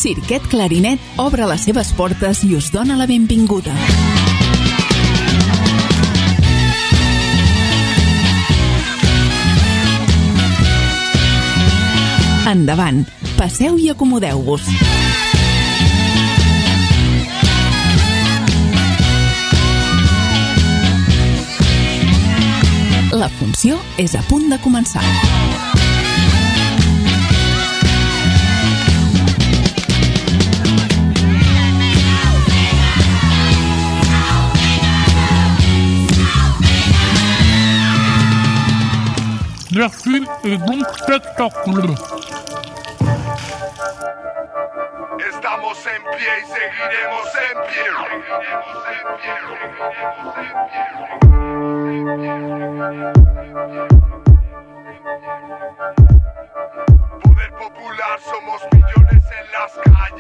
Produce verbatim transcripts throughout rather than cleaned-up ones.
Cirquet Clarinet obre les seves portes i us dona la benvinguda. Endavant, passeu i acomodeu-vos. La funció és a punt de començar. Merci et bon spectacle. Estamos en pie y seguiremos en pie. Poder popular, somos millones en las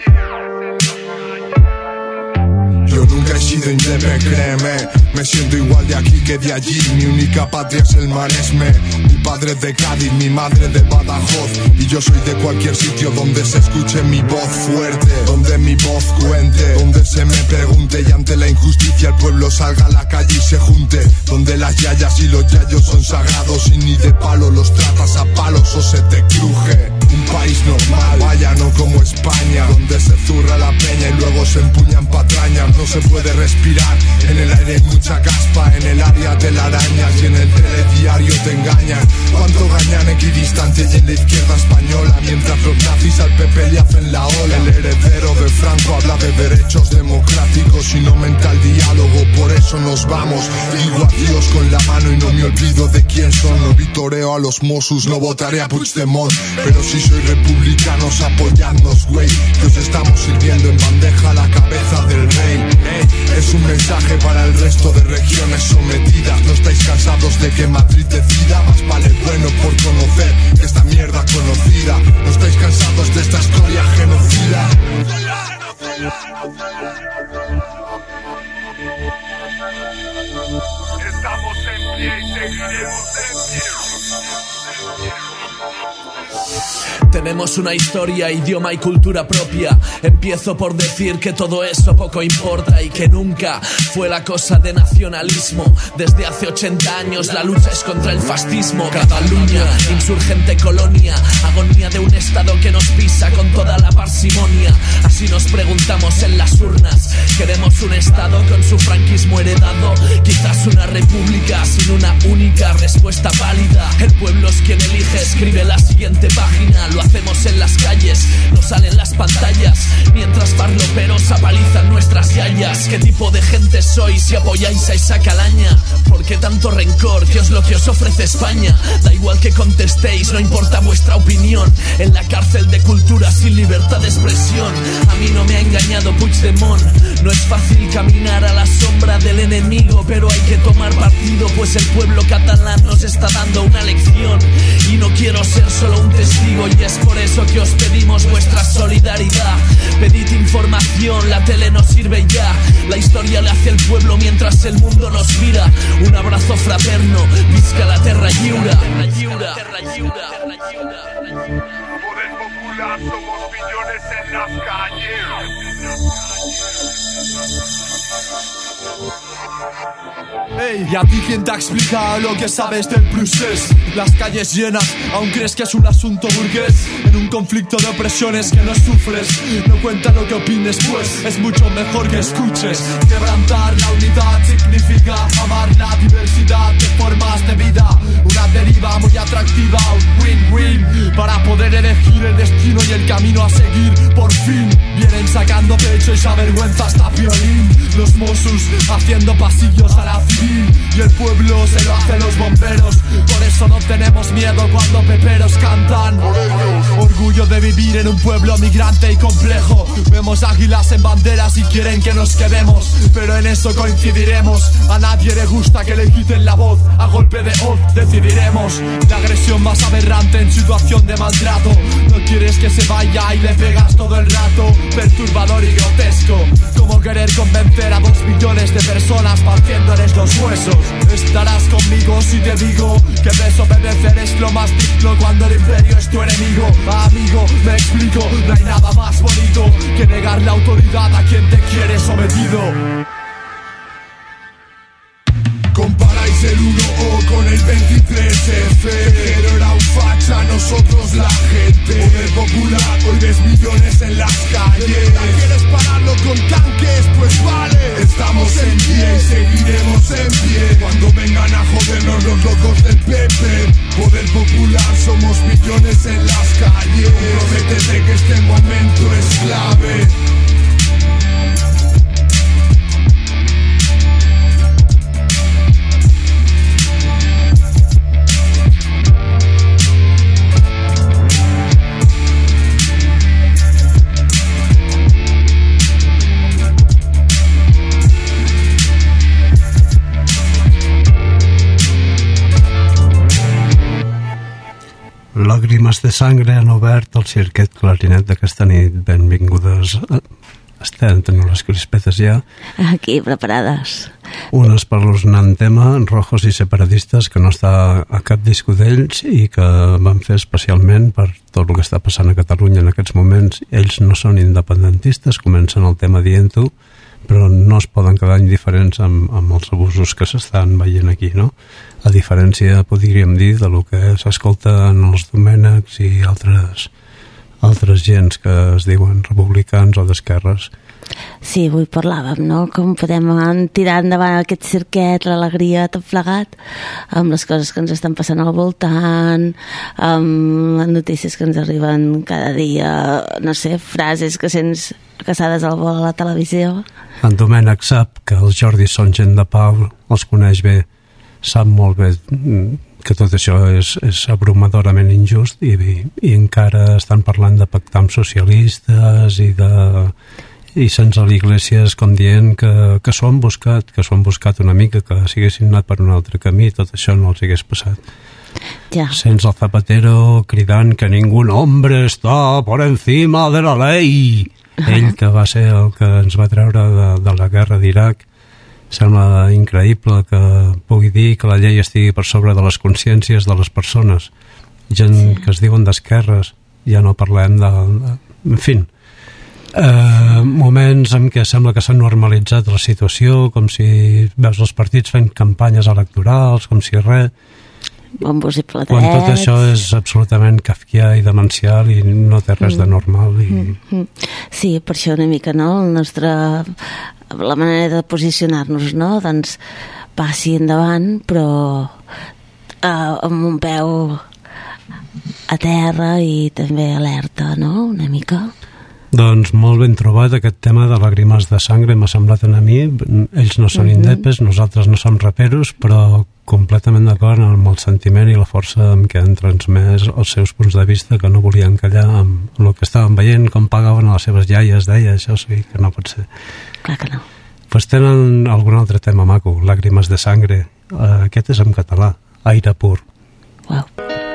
calles. Yo nunca he sido indepe, créeme. Me siento igual de aquí que de allí. Mi única patria es el Maresme. Mi padre es de Cádiz, mi madre de Badajoz. Y yo soy de cualquier sitio donde se escuche mi voz fuerte, donde mi voz cuente, donde se me pregunte y ante la injusticia el pueblo salga a la calle y se junte, donde las yayas y los yayos son sagrados y ni de palo los tratas a palos o se te cruje. Un país normal, vaya, no como España, donde se zurra la peña y luego se empuñan patrañas. No se puede respirar, en el aire hay mucha caspa, en el área telarañas y en el telediario te engañan. Cuánto gañan equidistante y en la izquierda española, mientras los nazis al P P le hacen la ola. El heredero de Franco habla de derechos democráticos y no mental diálogo, por eso nos vamos. Digo adiós con la mano y no me olvido de quién son. No vitoreo a los Mossos, no votaré a Puigdemont, pero si soy republicanos apoyadnos, güey, que os estamos sirviendo en bandeja la cabeza del rey. Hey, es un mensaje para el resto de regiones sometidas. No estáis cansados de que Madrid decida, más vale bueno por conocer que esta mierda conocida. No estáis cansados de esta historia genocida. Estamos en pie y seguiremos en pie. Tenemos una historia, idioma y cultura propia. Empiezo por decir que todo eso poco importa y que nunca fue la cosa de nacionalismo. Desde hace ochenta años la lucha es contra el fascismo. Cataluña, insurgente colonia, agonía de un estado que nos pisa con toda la parsimonia. Así nos preguntamos en las urnas. ¿Queremos un estado con su franquismo heredado? Quizás una república sin una única respuesta válida. El pueblo es quien elige, escribe la siguiente página. Lo hacemos en las calles, no salen las pantallas, mientras farloperos apalizan nuestras yayas. ¿Qué tipo de gente sois si apoyáis a esa calaña? ¿Por qué tanto rencor? ¿Qué es lo que os ofrece España? Da igual que contestéis, no importa vuestra opinión. En la cárcel de cultura sin libertad de expresión. A mí no me ha engañado Puigdemont. No es fácil caminar a la sombra del enemigo, pero hay que tomar partido, pues el pueblo catalán nos está dando una lección. Y no quiero ser solo un testigo, y es por eso que os pedimos vuestra solidaridad. Pedid información, la tele nos sirve ya. La historia le hace el pueblo mientras el mundo nos mira. Un abrazo fraterno, visca la terra lliure. Poder popular, somos millones en las calles. Hey, ¿y a ti quién te ha explicado lo que sabes del procés? Las calles llenas, ¿aún crees que es un asunto burgués? En un conflicto de opresiones que no sufres. No cuenta lo que opines, pues es mucho mejor que escuches. Quebrantar la unidad significa amar la diversidad de formas de vida. Una deriva muy atractiva, un win-win, para poder elegir el destino y el camino a seguir. Por fin vienen sacando pecho y esa vergüenza hasta violín. Los Mossos haciendo pasillos a la civil y el pueblo se lo hace los bomberos. Por eso no tenemos miedo cuando peperos cantan. Orgullo de vivir en un pueblo migrante y complejo. Vemos águilas en banderas y quieren que nos quedemos, pero en eso coincidiremos. A nadie le gusta que le quiten la voz. A golpe de hoz decidiremos. La agresión más aberrante en situación de maltrato. No quieres que se vaya y le pegas todo el rato. Perturbador y grotesco, como querer convencer a dos millones de personas partiéndoles los huesos. Estarás conmigo si te digo que desobedecer es lo más digno cuando el imperio es tu enemigo. Amigo, me explico, no hay nada más bonito que negar la autoridad a quien te quiere sometido. Comparáis el uno O con el veintitrés F. Pero era un facha, nosotros la gente. Poder popular, hoy ves millones en las calles. ¿Quieres pararlo con tanques? Pues vale. Estamos en pie y seguiremos en pie. Cuando vengan a jodernos los locos del P P. Poder popular, somos millones en las calles. Prométete que este momento es clave. Làgrimes de sangre han obert el cirquet clarinet d'aquesta nit. Benvingudes. Estem tenint les crispetes ja. Aquí, preparades. Un espeluznant tema, Rojos i Separatistes, que no està a cap disco d'ells i que van fer especialment per tot el que està passant a Catalunya en aquests moments. Ells no són independentistes, comencen el tema dient-ho, però no es poden quedar indiferents amb, amb els abusos que s'estan veient aquí, no? A diferència, podríem dir, de lo que s'escolta en els Domènecs i altres, altres gens que es diuen republicans o d'esquerres. Sí, avui parlàvem, no?, com podem tirar endavant aquest cirquet, l'alegria, tot plegat, amb les coses que ens estan passant al voltant, amb les notícies que ens arriben cada dia, no sé, frases que sents caçades al vol a la televisió. En Domènec sap que els Jordi són gent de pau, els coneix bé, sap molt bé que tot això és, és abrumadorament injust i, i encara estan parlant de pactar amb socialistes i de... i sense l'Iglesias com dient que, que s'ho han buscat, que s'ho han buscat una mica, que si haguessin anat per un altre camí tot això no els hagués passat. Ja. Sents el Zapatero cridant que ningún hombre està por encima de la ley. Ell, que va ser el que ens va treure de, de la guerra d'Iraq, sembla increïble que pugui dir que la llei estigui per sobre de les consciències de les persones. Gent sí. que es diuen d'esquerres, ja no parlem de... de en fi, eh, moments en què sembla que s'ha normalitzat la situació, com si veus els partits fent campanyes electorals, com si res... Bombos i platets... Quan tot això és absolutament kafkià i demencial i no té res de normal. I... Mm-hmm. Sí, per això una mica, no?, el nostre... la manera de posicionar-nos, no?, doncs passi endavant, però eh, amb un peu a terra i també alerta, no?, una mica. Doncs molt ben trobat aquest tema de Làgrimes de sangre, m'ha semblat a mi. Ells no són mm-hmm. indepes, nosaltres no som raperos, però completament d'acord amb el sentiment i la força amb què han transmès els seus punts de vista, que no volien callar amb, amb el que estaven veient, com pagaven a les seves iaies, deia, això sí que no pot ser. Clar que no. Pues tenen algun altre tema maco, Làgrimes de sangre. Uh, aquest és en català, Aire pur. Uau.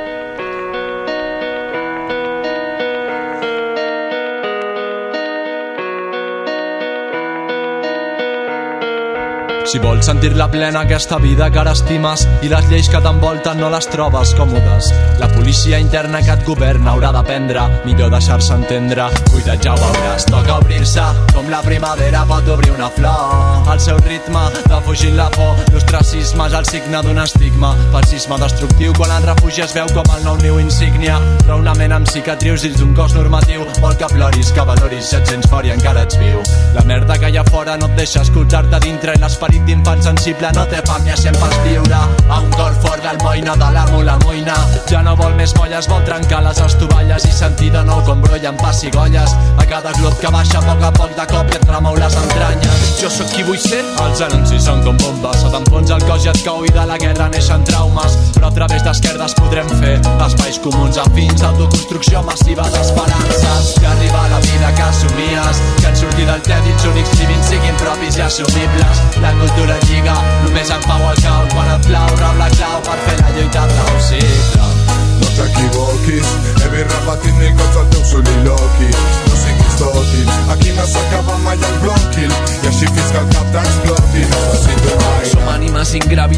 Si vols sentir-la plena aquesta vida que ara estimes i les lleis que t'envolten no les trobes còmodes, la policia interna que et governa haurà d'aprendre, millor deixar-se entendre. Cuida't, ja ho veuràs, toca obrir-se com la primavera pot obrir una flor. El seu ritme de fugir la por, l'ostracisme és el signe d'un estigma, fascisme destructiu quan el refugi es veu com el nou niu insígnia. Però una ment amb cicatrius dins d'un cos normatiu vol que ploris, que valoris, si et sents fort i encara ets viu. La merda que hi ha fora no et deixa escoltar-te dintre i l'esperit d'infant sensible no té fam ni sempre es viure. A un cor fort l'almoina de l'amo la moïna ja no vol més molles, vol trencar les estovalles i sentir de nou com brollen pessigolles. A cada glob que baixa a poc a poc de cop i et remou les entranyes. Jo sóc qui vull ser, els anuncis són com bombes, se t'enfonsa el cos i et cau i de la guerra neixen traumes. Però a través d'esquerdes podrem fer espais comuns afins, autoconstrucció massiva d'esperances. Que arriba la vida que assumies, que en sortir del tèdit els únics límits siguin propis i assumibles. La cultura lliga, només en pau al cau, quan el plau rau la clau per fer la lluita plausible. No t'equivoquis, he vist repetint ni cops el teu soliloqui. No siguis dòtil, aquí no s'acaba mai el blòquil, i així fins que el cap t'exploti.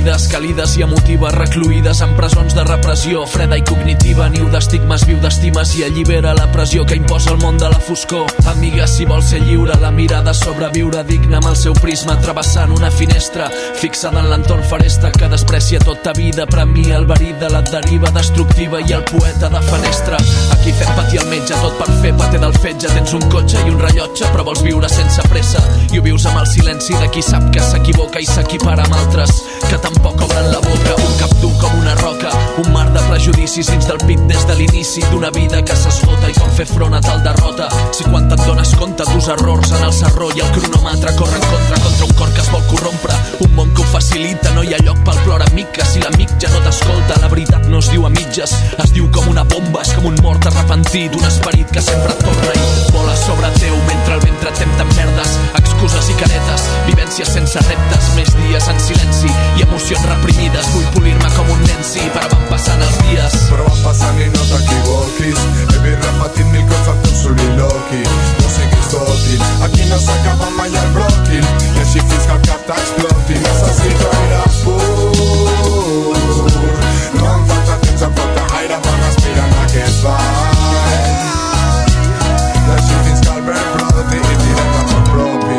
ferides càlides i emotives, recluïdes en presons de repressió freda i cognitiva, niu d'estigmes, viu d'estimes i allibera la pressió que imposa el món de la foscor. Amiga, si vols ser lliure, la mirada sobreviure digna amb el seu prisma, travessant una finestra fixada en l'entorn faresta que desprecia tota vida, premia el verí de la deriva destructiva i el poeta de fenestra. Aquí fem patir el metge, tot per fer paté del fetge. Tens un cotxe i un rellotge, però vols viure sense pressa, i ho vius amb el silenci de qui sap que s'equivoca i s'equipara amb altres que tampoc obren la boca. Un cap dur com una roca, un mar de prejudicis dins del pit des de l'inici d'una vida que s'esgota, i com fer front a tal derrota si quan te'n dones compte d'us errors en el serró i el cronòmetre corre en contra contra un cor que es vol corrompre, un món que ho facilita. No hi ha lloc pel plor amic, que si l'amic ja no t'escolta, la veritat no es diu a mitges, es diu com una bomba, és com un mort arrepentit, un esperit que sempre torna i vola sobre teu mentre el ventre tempta merdes, excuses i caretes, vivències sense reptes, més dies en silenci i emocions reprimides. Vull polir-me com un nen, sí, però van passant els dies. Però van passant i no t'equivoquis, he vist repetit mil cops el teu soliloqui. No siguis dòtil, aquí no s'acaba mai el bròquil, i així fins que el cap t'exploti. Necessito aire pur, no em falta temps, em falta aire per respirar en aquest ball. I així fins que el verd broti i tirem cap al propi.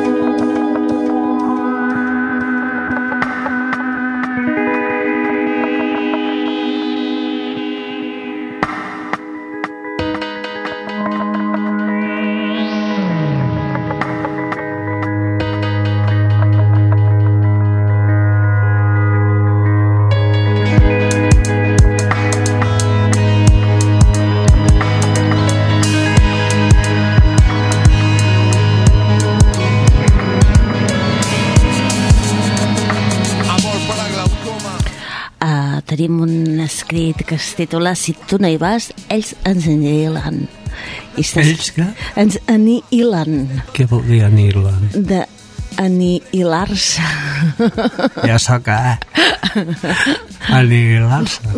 Tenim un escrit que es titula Si tu no hi vas, ells ens anihilen. Ells què? Ens anihilen. Què vol dir anihilen? De anihilar-se. Ja sé què. Anihilar-se.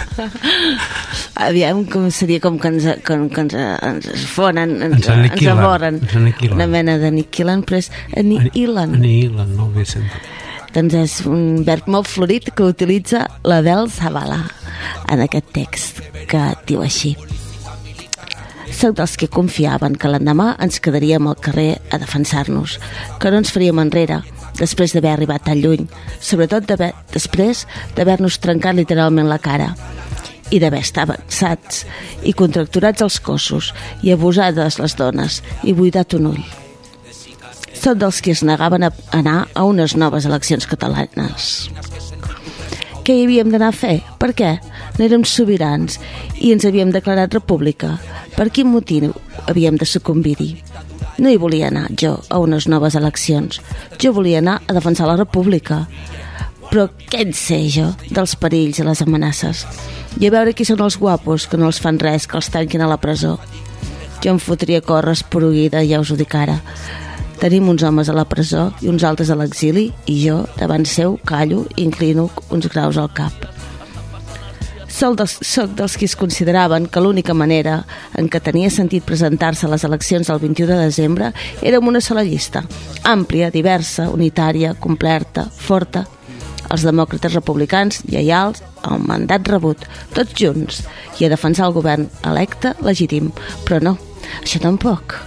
Aviam, com seria com que ens, com que ens, ens fonen, ens, ens aniquilen. Ens avoren. Ens aniquilen. Una mena d'aniquilen, però és anihilen. Anihilen, no ho havia sentit. Doncs és un verb molt florit que utilitza l'Adel Zavala en aquest text, que diu així: soc dels que confiaven que l'endemà ens quedaríem al carrer a defensar-nos, que no ens faríem enrere després d'haver arribat tan lluny, sobretot després d'haver-nos trencat literalment la cara i d'haver estat vexats i contracturats els cossos i abusades les dones i buidat un ull. Soc dels que es negaven a anar a unes noves eleccions catalanes. Què hi havíem d'anar a fer? Per què? No érem sobirans i ens havíem declarat república. Per quin motiu havíem de sucumbir-hi? No hi volia anar jo a unes noves eleccions. Jo volia anar a defensar la república. Però què en sé jo dels perills i les amenaces? I a veure qui són els guapos que no els fan res, que els tanquin a la presó. Jo em fotria córrer esporuguida, ja us ho dic ara. Tenim uns homes a la presó i uns altres a l'exili i jo, davant seu, callo i inclino uns graus al cap. Soc dels, soc dels que es consideraven que l'única manera en què tenia sentit presentar-se a les eleccions del vint-i-u de desembre era amb una sola llista, àmplia, diversa, unitària, completa, forta. Els demòcrates republicans, lleials, al mandat rebut, tots junts, i a defensar el govern electe legítim. Però no, això tampoc.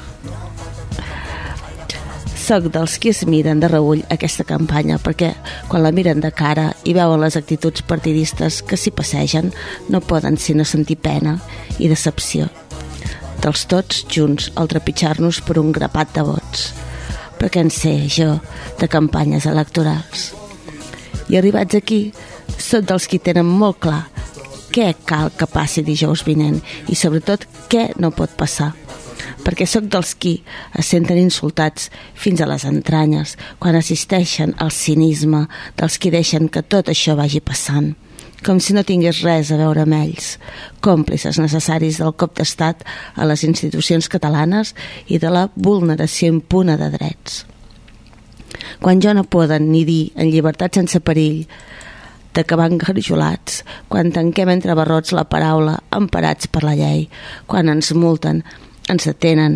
Soc dels que es miren de reüll aquesta campanya perquè quan la miren de cara i veuen les actituds partidistes que s'hi passegen no poden sinó sentir pena i decepció dels tots junts al trepitjar-nos per un grapat de vots. Però què en sé jo de campanyes electorals? I arribats aquí, soc dels que tenen molt clar què cal que passi dijous vinent i sobretot què no pot passar. Perquè sóc dels qui es senten insultats fins a les entranyes quan assisteixen al cinisme dels qui deixen que tot això vagi passant, com si no tingués res a veure amb ells, còmplices necessaris del cop d'estat a les institucions catalanes i de la vulneració impune de drets. Quan jo no poden ni dir en llibertat sense perill d'acabar engarjolats, quan tanquem entre barrots la paraula emparats per la llei, quan ens multen, ens detenen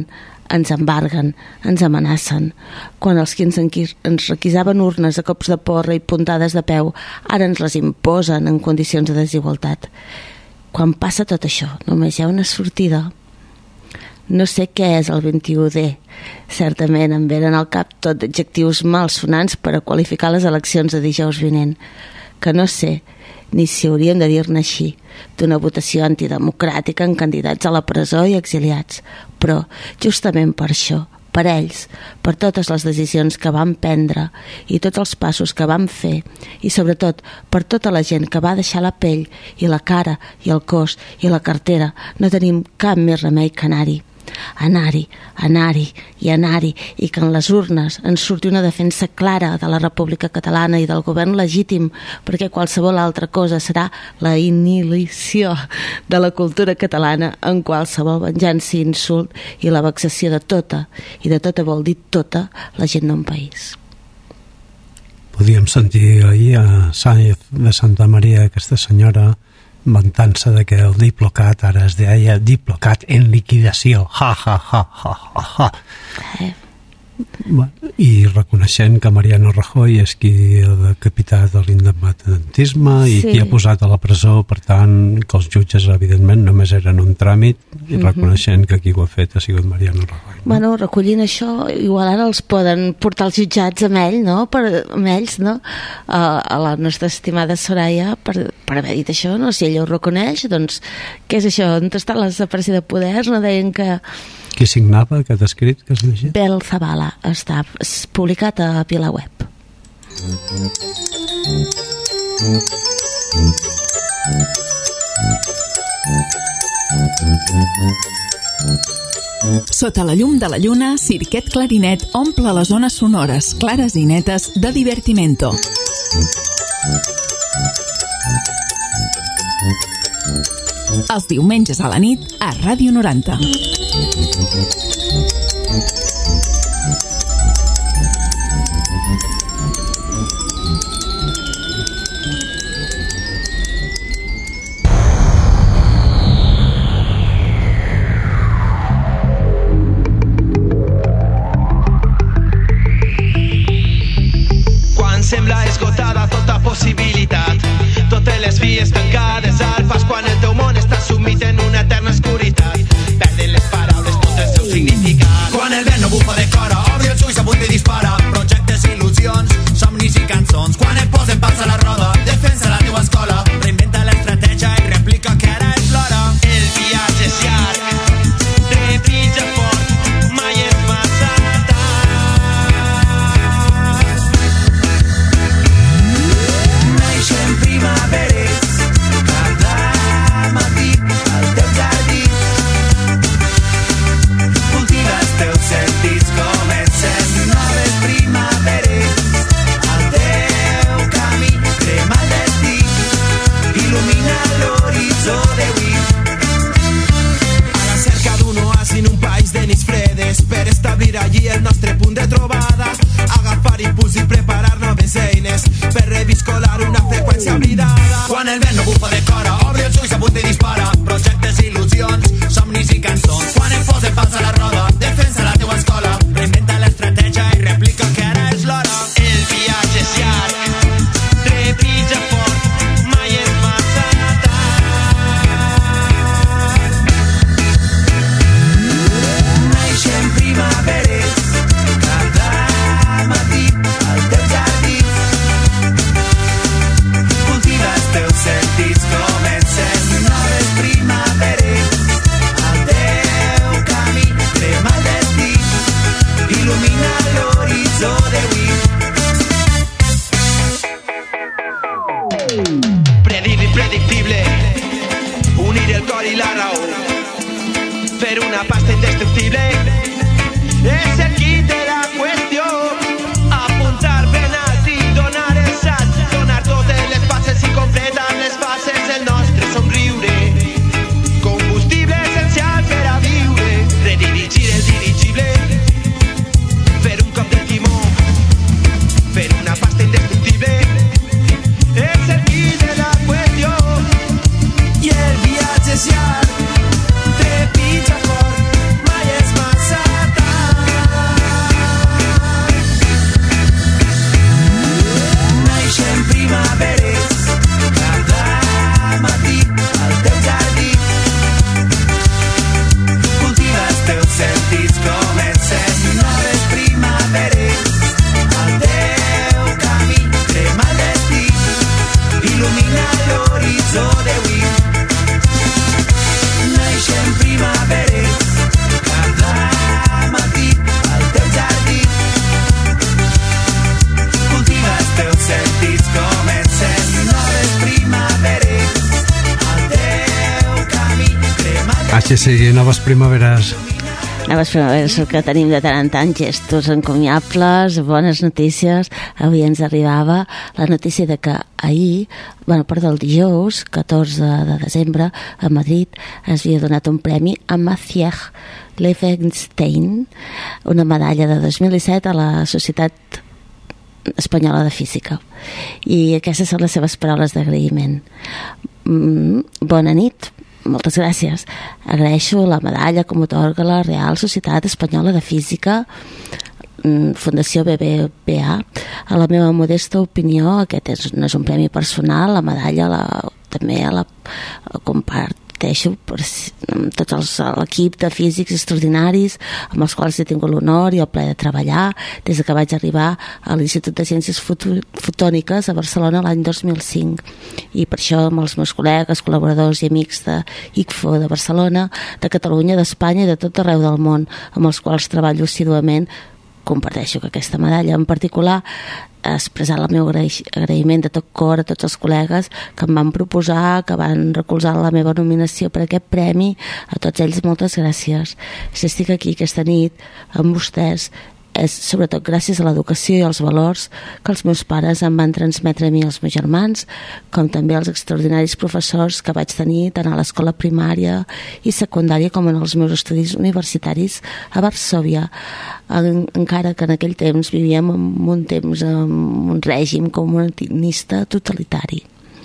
ens embarguen, ens amenacen. Quan els que ens, ens requisaven urnes a cops de porra i puntades de peu, ara ens les imposen en condicions de desigualtat. Quan passa tot això, només hi ha una sortida. No sé què és el vint-i-u D. Certament em venen al cap tot adjectius malsonants per a qualificar les eleccions de dijous vinent, que no sé ni si hauríem de dir-ne així, d'una votació antidemocràtica en candidats a la presó i exiliats. Però, justament per això, per ells, per totes les decisions que vam prendre i tots els passos que vam fer, i sobretot per tota la gent que va deixar la pell i la cara i el cos i la cartera, no tenim cap més remei que anar-hi. Anar-hi, anar-hi i anar-hi, i que en les urnes ens surti una defensa clara de la República Catalana i del govern legítim, perquè qualsevol altra cosa serà la inhibició de la cultura catalana en qualsevol venjança i insult i la vexació de tota, i de tota vol dir tota, la gent d'un país. Podíem sentir ahir a Sáenz de Santa Maria, aquesta senyora, vantant-se de que el Diplocat ara es deia Diplocat en liquidació, ha, ha, ha, ha, ha, ha. Eh. I reconeixent que Mariano Rajoy és qui ha decapitat l'independentisme i Sí. qui ha posat a la presó, per tant que els jutges evidentment només eren un tràmit, i reconeixent que qui ho ha fet ha sigut Mariano Rajoy. Bueno, recollint això, igual ara els poden portar els jutjats amb ell, no? Per, amb ells, no? A, a la nostra estimada Soraya per, per haver dit això, no? Si ella ho reconeix, doncs què és això? On està la separació de poders? No deien que Qui signava aquest escrit que has llegit? Bel Zabala està publicat a VilaWeb. Sota la llum de la lluna, Cirquet Clarinet omple les zones sonores clares i netes de divertimento. Els diumenges a la nit a Ràdio noranta. Quan sembla esgotada tota possibilitat, totes les vies tancades al pas, quan el teu món està sumit en una eterna oscuritat, perden les paraules tot el seu significat. Quan el vent no bufa de cora, obri els ulls, apunta i dispara, projectes, il·lusions, somnis i cançons. Quan et posen pals a la roda, defensa la teua escola, reinventa l'estratègia i replica que ara és l'hora. El viatge és llarg, trepitja fort, mai és massa primaveres, cada matí al teu jardí. Cultiva els teus sentits, comencen noves primaveres. Al teu camí crema el destí, il·lumina l'horitzó d'avui. A la cerca d'un oasi en un país de nits fredes, per establir allí el nostre punt de trobada, agafar impuls i preparar noves eines per reviscolar una freqüència oblidada. Quan el vent no bufa de cora, obri els ulls, apunta i dispara, projectes, il·lusions, somnis i cançons. Quan et posen pals a la roda, defensa la teua escola, reinventa l'estratègia i replica que ara és l'hora. El viatge és llarg, trepitja fort, mai és massa tard. Naixen primaveres, cada matí al teu jardí. Cultiva els teus sentits, comencen noves primaveres. Al teu camí crema el destí, il·lumina l'horitzó d'avui. Predir l'impredictible, unir el cor i la raó, fer una pasta indestructible, és el kit de la qüestió. Apuntar ben alt i donar el salt, donar totes les passes i completar les fases del nostre somriure. Combustible essencial per a viure, redirigir el dirigible, fer un cop de timó, fer una pasta indestructible, és el kit de la qüestió. I el viatge és llarg, trepitja fort, mai és massa tard. Que sigui noves primaveres. Noves primaveres que tenim de tant en tant, gestos encomiables, bones notícies. Avui ens arribava la notícia de que ahir, bueno, perdó, el dijous, catorze de desembre, a Madrid es havia donat un premi a Maciej Levenstein, una medalla de dos mil disset a la Societat Espanyola de Física. I aquestes són les seves paraules d'agraïment. Mm, bona nit, moltes gràcies. Agraeixo la medalla que m'atorga la Real Societat Espanyola de Física, Fundació B B V A. A la meva modesta opinió, aquest és, no és un premi personal, la medalla la, també la, la comparteixo per amb tots els, l'equip de físics extraordinaris amb els quals he tingut l'honor i el plaer de treballar des que vaig arribar a l'Institut de Ciències Fotòniques a Barcelona l'any dos mil cinc, i per això amb els meus col·legues, col·laboradors i amics de I C F O de Barcelona, de Catalunya, d'Espanya i de tot arreu del món amb els quals treballo assiduament, comparteixo que aquesta medalla en particular expressar el meu agraïment de tot cor a tots els col·legues que em van proposar, que van recolzar la meva nominació per aquest premi. A tots ells moltes gràcies. Si estic aquí aquesta nit amb vostès és sobretot gràcies a l'educació i als valors que els meus pares em van transmetre a mi i als meus germans, com també als extraordinaris professors que vaig tenir tant a l'escola primària i secundària com en els meus estudis universitaris a Varsòvia, en, encara que en aquell temps vivíem en un temps amb un règim comunista totalitari.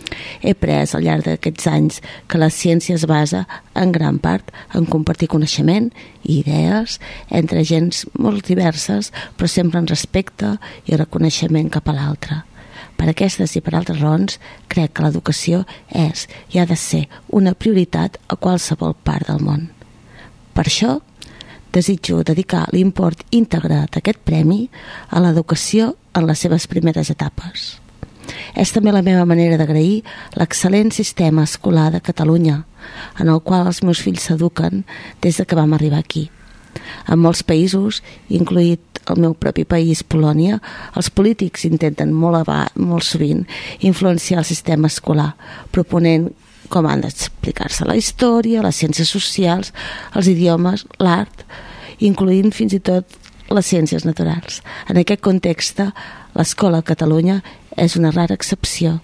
He après al llarg d'aquests anys que la ciència es basa en gran part en compartir coneixement i idees entre gens molt diverses, però sempre en respecte i reconeixement cap a l'altre. Per aquestes i per altres raons, crec que l'educació és i ha de ser una prioritat a qualsevol part del món. Per això, desitjo dedicar l'import íntegre d'aquest premi a l'educació en les seves primeres etapes. És també la meva manera d'agrair l'excel·lent sistema escolar de Catalunya, en el qual els meus fills s'eduquen des de que vam arribar aquí. En molts països, incluït el meu propi país, Polònia, els polítics intenten molt, ava- molt sovint influenciar el sistema escolar, proponent com han d'explicar-se la història, les ciències socials, els idiomes, l'art, incloent fins i tot les ciències naturals. En aquest context, l'escola a Catalunya és una rara excepció,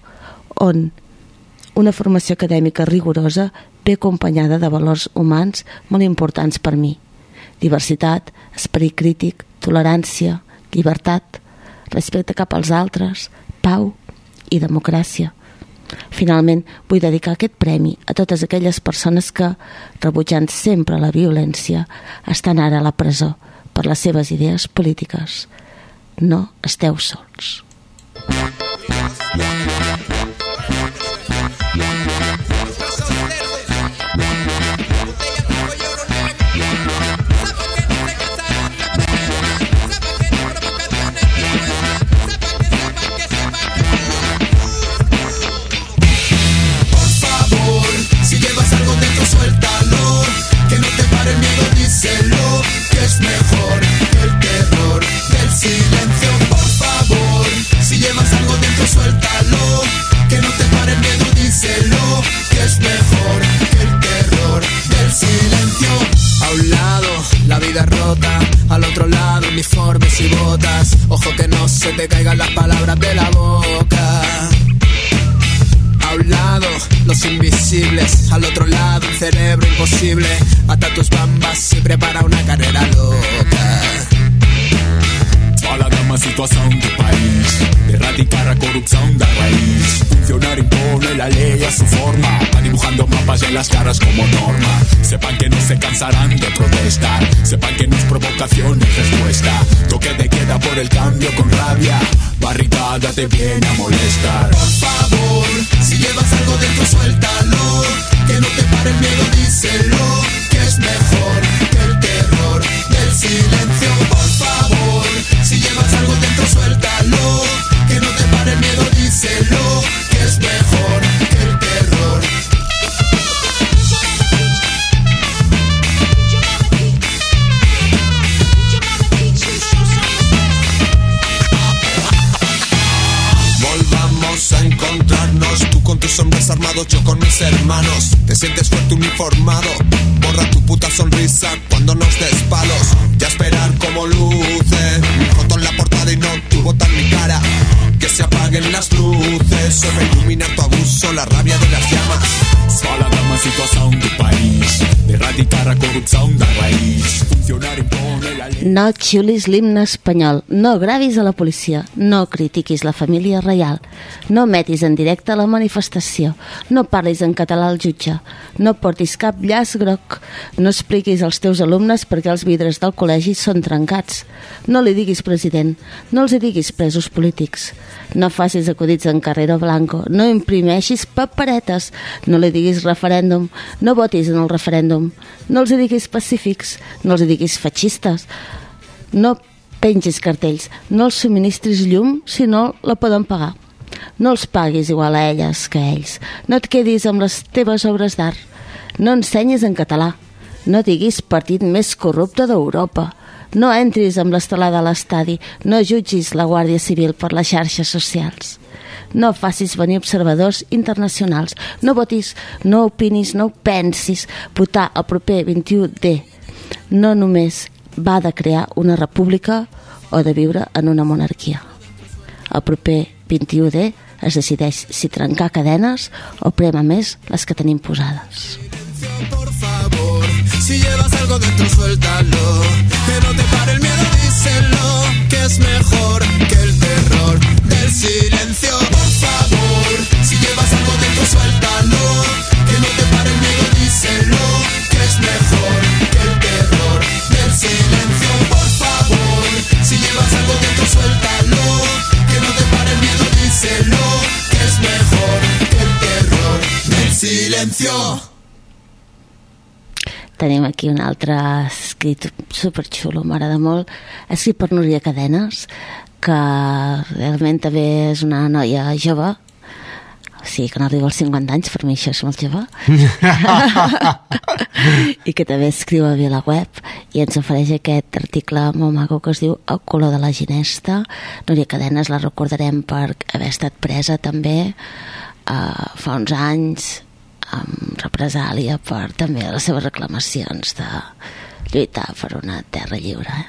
on una formació acadèmica rigorosa ve acompanyada de valors humans molt importants per mi. Diversitat, esperit crític, tolerància, llibertat, respecte cap als altres, pau i democràcia. Finalment, vull dedicar aquest premi a totes aquelles persones que, rebutjant sempre la violència, estan ara a la presó per les seves idees polítiques. No esteu sols. Suéltalo, que no te pare el miedo, díselo, que es mejor que el terror del silencio. Por favor, si llevas algo dentro, suéltalo, que no te pare el miedo, díselo, que es mejor que el terror del silencio. A un lado, la vida rota, al otro lado, uniformes y botas. Ojo que no se te caigan las palabras de la boca. A un lado, los invisibles, al otro lado, un cerebro imposible. Ata tus bambas y prepara una carrera loca. A la grama situación del país, de erradicar la corrupción de raíz. Funcionar impone la ley a su forma, va dibujando mapas en las caras como norma. Sepan que no se cansarán de protestar, sepan que no es provocación ni respuesta. Toque de queda por el cambio con rabia, barricada te viene a molestar. Por favor, si llevas algo dentro, suéltalo, que no te pare el miedo, díselo, que es mejor que el terror del silencio. Por favor, si llevas algo dentro, suéltalo, que no te pare el miedo, díselo, que es mejor que el terror. Volvamos a encontrarnos, tú con tu tus hombres armados, yo con mis hermanos. Te sientes fuerte uniformado, borra tu puta sonrisa cuando nos des palos. Ya esperar como luce mi foto en la portada y no tu bota en mi cara. Que se apaguen las luces, solo ilumina tu abuso, la rabia de las llamas. Sola dama situació d'un país, d'erradicar la corrupció de raïs. Funcionar impone la llei. No xiulis l'himne espanyol, no gravis a la policia, no critiquis la família reial, no metis en directe la manifestació, no parlis en català al jutge, no portis cap llaç groc, no expliquis als teus alumnes perquè els vidres del col·legi són trencats, no li diguis president, no els hi diguis presos polítics, no facis acudits en Carrero Blanco, no imprimeixis paperetes, no li diguis referèndum, no votis en el referèndum, no els hi diguis pacífics, no els hi diguis feixistes, no pengis cartells, no els subministris llum si no la poden pagar, no els paguis igual a elles que a ells, no et quedis amb les teves obres d'art, no ensenyis en català, no diguis partit més corrupte d'Europa, no entris amb l'estelada a l'estadi, no jutgis la Guàrdia Civil per les xarxes socials, no facis venir observadors internacionals, no votis, no opinis, no pensis. Votar el proper vint-i-u de no només va de crear una república o de viure en una monarquia. El proper vint-i-u de es decideix si trencar cadenes o prema més les que tenim posades. Por favor, si llevas algo dentro suéltalo, que no te pare el miedo, díselo, que es mejor que el terror del silencio. Por favor, si llevas algo dentro suéltalo, que no te pare el miedo, díselo, que es mejor que el terror del silencio. Por favor, si llevas algo dentro suéltalo, que no te pare el miedo, díselo, que es mejor que el terror del silencio. Tenim aquí un altre escrit superxulo, m'agrada molt, escrit per Núria Cadenes, que realment també és una noia jove, o sigui que no arriba als cinquanta anys, per mi això és molt jove, i que també escriu a VilaWeb i ens ofereix aquest article molt maco que es diu El color de la ginesta. Núria Cadenes la recordarem per haver estat presa també uh, fa uns anys, amb represàlia per també les seves reclamacions de lluitar per una terra lliure.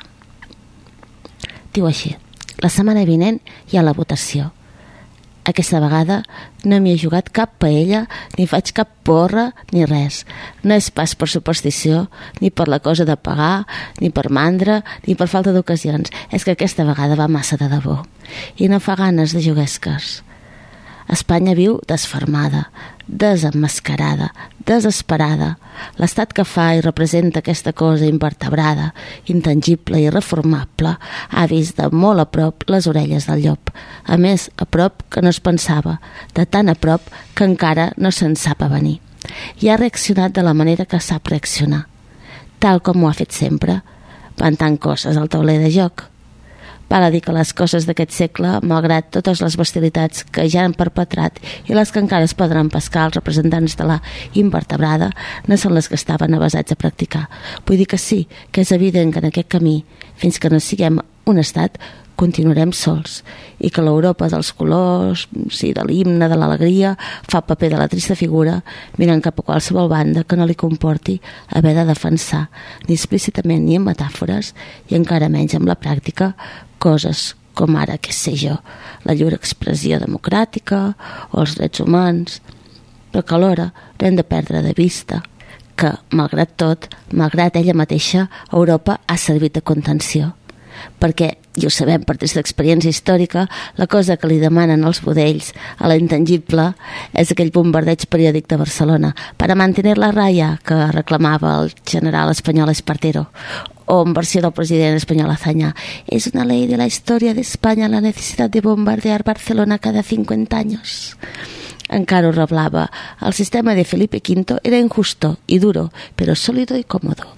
Eh? Diu així: la setmana vinent hi ha la votació. Aquesta vegada no m'hi he jugat cap paella, ni faig cap porra, ni res. No és pas per superstició, ni per la cosa de pagar, ni per mandra, ni per falta d'ocasions. És que aquesta vegada va massa de debò. I no fa ganes de juguesques. Espanya viu desfermada, desemmascarada, desesperada. L'estat que fa i representa aquesta cosa invertebrada, intangible i irreformable, ha vist de molt a prop les orelles del llop. A més, a prop que no es pensava, de tan a prop que encara no se'n sap a venir. I ha reaccionat de la manera que sap reaccionar, tal com ho ha fet sempre, ventant coses al tauler de joc. Val a dir que les coses d'aquest segle, malgrat totes les bestialitats que ja han perpetrat i les que encara es podran pescar els representants de la invertebrada, no són les que estaven avasats a practicar. Vull dir que sí, que és evident que en aquest camí, fins que no siguem un estat, continuarem sols, i que l'Europa dels colors, sí, de l'himne, de l'alegria, fa paper de la trista figura, mirant cap a qualsevol banda que no li comporti haver de defensar, ni explícitament ni en metàfores, i encara menys amb la pràctica, coses com ara, què sé jo, la lliure expressió democràtica o els drets humans, però que alhora no hem de perdre de vista que, malgrat tot, malgrat ella mateixa, Europa ha servit de contenció. Perquè, i ho sabem per aquesta experiència històrica, la cosa que li demanen els budells a la intangible és aquell bombardeig periòdic de Barcelona per a mantenir la raya que reclamava el general espanyol Espartero, o en versió del president espanyol Azaña: és una ley de la història d'Espanya la necessitat de bombardear Barcelona cada cincuenta años. Encara ho reblava: el sistema de Felipe quinto era injusto i duro, però sólido i còmodo.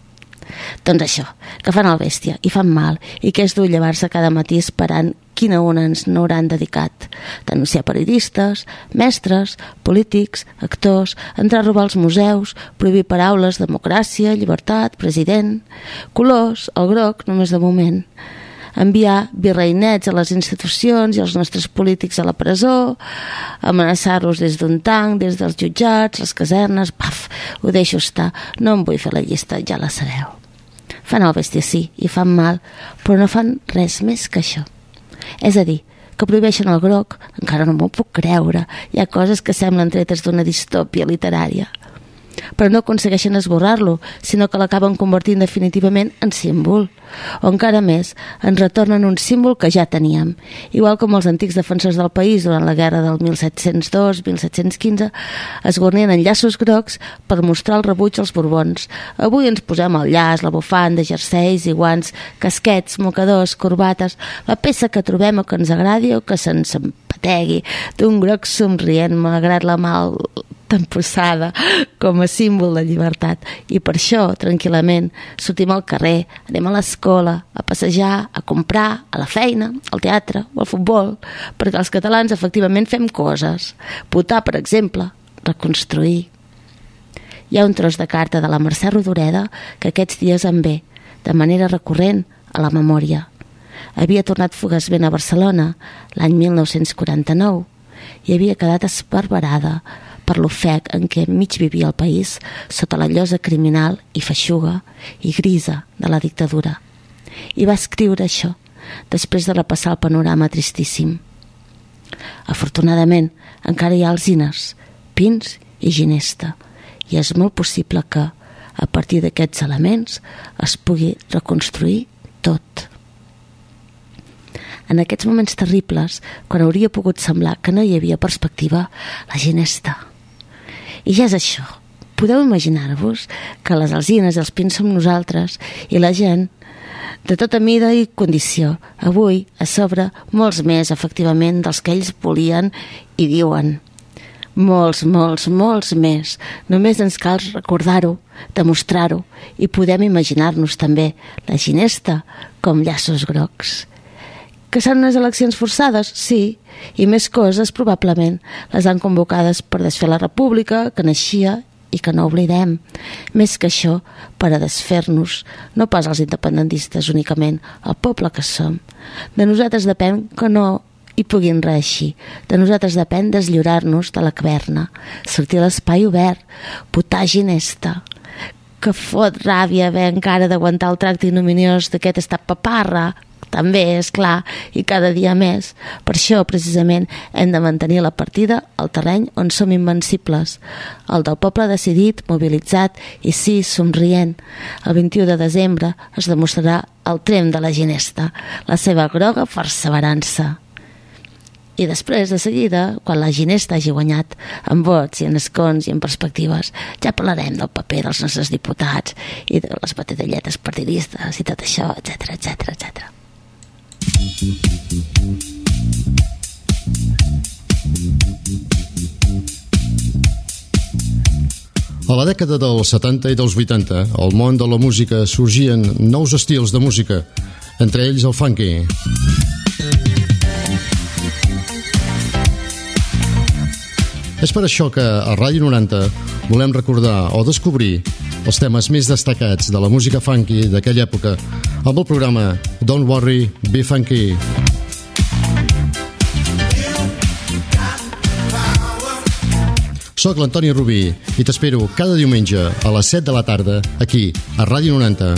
Doncs això, que fan el bèstia i fan mal, i que és dur llevar-se cada matí esperant quina una ens n'hauran dedicat. Denunciar periodistes, mestres, polítics, actors, entrar a robar als museus, prohibir paraules, democràcia, llibertat, president, colors, el groc, només de moment. enviar virreinets a les institucions i els nostres polítics a la presó, amenaçar-los des d'un tanc, des dels jutjats, les casernes, paf, ho deixo estar, no em vull fer la llista, ja la sabeu. Fan el bèstia, sí, i fan mal, però no fan res més que això. És a dir, que prohibeixen el groc, encara no m'ho puc creure, hi ha coses que semblen tretes d'una distòpia literària. Però no aconsegueixen esborrar-lo, sinó que l'acaben convertint definitivament en símbol. O encara més, ens retornen un símbol que ja teníem. Igual com els antics defensors del país durant la guerra del mil set-cents dos mil set-cents quinze es guarnien en llaços grocs per mostrar el rebuig als borbons. Avui ens posem el llaç, la bufanda, jerseis i guants, casquets, mocadors, corbates, la peça que trobem o que ens agradi o que se'ns empategui, d'un groc somrient malgrat la mal tempossada com a símbol de llibertat. I per això, tranquil·lament, sortim al carrer, anem a l'escola, a passejar, a comprar, a la feina, al teatre o al futbol, perquè els catalans efectivament fem coses. Votar, per exemple, reconstruir. Hi ha un tros de carta de la Mercè Rodoreda que aquests dies em ve, de manera recurrent, a la memòria. Havia tornat fugaçment a Barcelona l'any mil nou-cents quaranta-nou i havia quedat esparverada per l'ofec en què mig vivia el país sota la llosa criminal i feixuga i grisa de la dictadura. I va escriure això, després de repassar el panorama tristíssim. Afortunadament, encara hi ha alzines, pins i ginesta, i és molt possible que, a partir d'aquests elements, es pugui reconstruir tot. En aquests moments terribles, quan hauria pogut semblar que no hi havia perspectiva, la ginesta. I ja és això. Podeu imaginar-vos que les alzines i els pins som nosaltres i la gent de tota mida i condició. Avui, a sobre, molts més, efectivament, dels que ells volien i diuen. Molts, molts, molts més. Només ens cal recordar-ho, demostrar-ho i podem imaginar-nos també la ginesta com llaços grocs. Que són unes eleccions forçades? Sí, i més coses probablement. Les han convocades per desfer la república, que naixia i que no oblidem. Més que això, per a desfer-nos, no pas els independentistes únicament, el poble que som. De nosaltres depèn que no hi puguin reeixir. De nosaltres depèn deslliurar-nos de la caverna, sortir a l'espai obert, votar ginesta. Que fot ràbia haver encara d'aguantar el tracte ignominiós d'aquest estat paparra, també, és clar, i cada dia més. Per això, precisament, hem de mantenir la partida al terreny on som invencibles, el del poble decidit, mobilitzat i, sí, somrient. El vint-i-u de desembre es demostrarà el trem de la ginesta, la seva groga perseverança. I després, de seguida, quan la ginesta hagi guanyat en vots i en escons i en perspectives, ja parlarem del paper dels nostres diputats i de les batadelletes partidistes i tot això, etcètera, etcètera, etcètera. A la dècada dels setanta i dels vuitanta, al món de la música sorgien nous estils de música, entre ells el funky. És per això que a Ràdio noranta volem recordar o descobrir els temes més destacats de la música funky d'aquella època amb el programa Don't Worry, Be Funky. Soc l'Antoni Rubí i t'espero cada diumenge a les set de la tarda aquí, a Ràdio noranta.